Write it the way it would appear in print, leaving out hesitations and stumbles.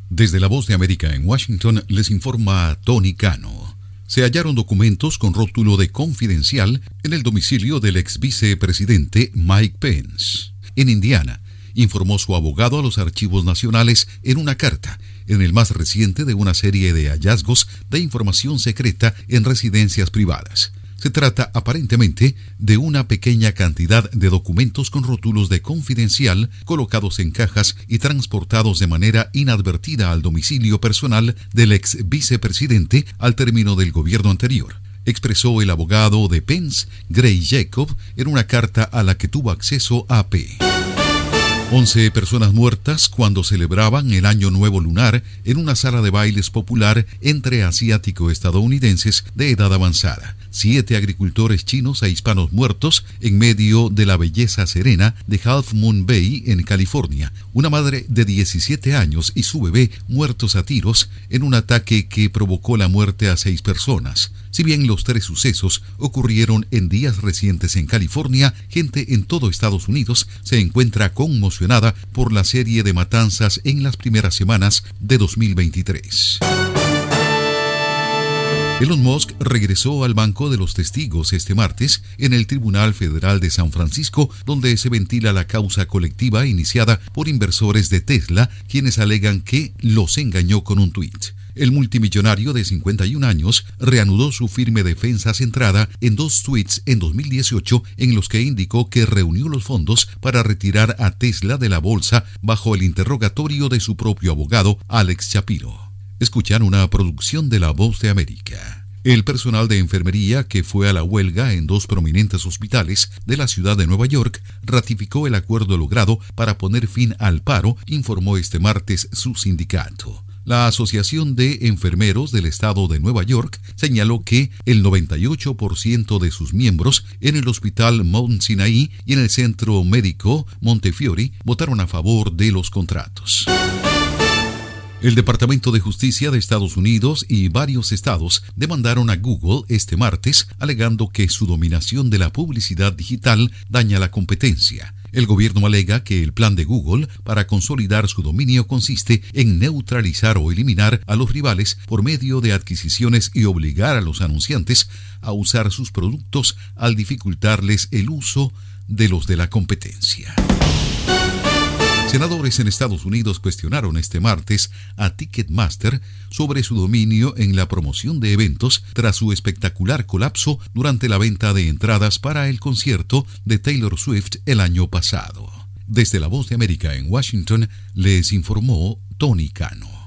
Desde la Voz de América en Washington les informa Tony Cano. Se hallaron documentos con rótulo de confidencial en el domicilio del ex vicepresidente Mike Pence. En Indiana, informó su abogado a los archivos nacionales en una carta, en el más reciente de una serie de hallazgos de información secreta en residencias privadas. Se trata aparentemente de una pequeña cantidad de documentos con rótulos de confidencial colocados en cajas y transportados de manera inadvertida al domicilio personal del ex vicepresidente al término del gobierno anterior, expresó el abogado de Pence, Gray Jacob, en una carta a la que tuvo acceso AP. 11 personas muertas cuando celebraban el Año Nuevo Lunar en una sala de bailes popular entre asiático-estadounidenses de edad avanzada. 7 agricultores chinos e hispanos muertos en medio de la belleza serena de Half Moon Bay en California. Una madre de 17 años y su bebé muertos a tiros en un ataque que provocó la muerte a 6 personas. Si bien los 3 sucesos ocurrieron en días recientes en California, gente en todo Estados Unidos se encuentra conmocionada por la serie de matanzas en las primeras semanas de 2023. Elon Musk regresó al banco de los testigos este martes en el Tribunal Federal de San Francisco, donde se ventila la causa colectiva iniciada por inversores de Tesla, quienes alegan que los engañó con un tuit. El multimillonario de 51 años reanudó su firme defensa centrada en 2 tweets en 2018 en los que indicó que reunió los fondos para retirar a Tesla de la bolsa bajo el interrogatorio de su propio abogado, Alex Shapiro. Escuchan una producción de La Voz de América. El personal de enfermería que fue a la huelga en 2 prominentes hospitales de la ciudad de Nueva York ratificó el acuerdo logrado para poner fin al paro, informó este martes su sindicato. La Asociación de Enfermeros del Estado de Nueva York señaló que el 98% de sus miembros en el Hospital Mount Sinai y en el Centro Médico Montefiore votaron a favor de los contratos. El Departamento de Justicia de Estados Unidos y varios estados demandaron a Google este martes, alegando que su dominación de la publicidad digital daña la competencia. El gobierno alega que el plan de Google para consolidar su dominio consiste en neutralizar o eliminar a los rivales por medio de adquisiciones y obligar a los anunciantes a usar sus productos al dificultarles el uso de los de la competencia. Senadores en Estados Unidos cuestionaron este martes a Ticketmaster sobre su dominio en la promoción de eventos tras su espectacular colapso durante la venta de entradas para el concierto de Taylor Swift el año pasado. Desde la Voz de América en Washington, les informó Tony Cano.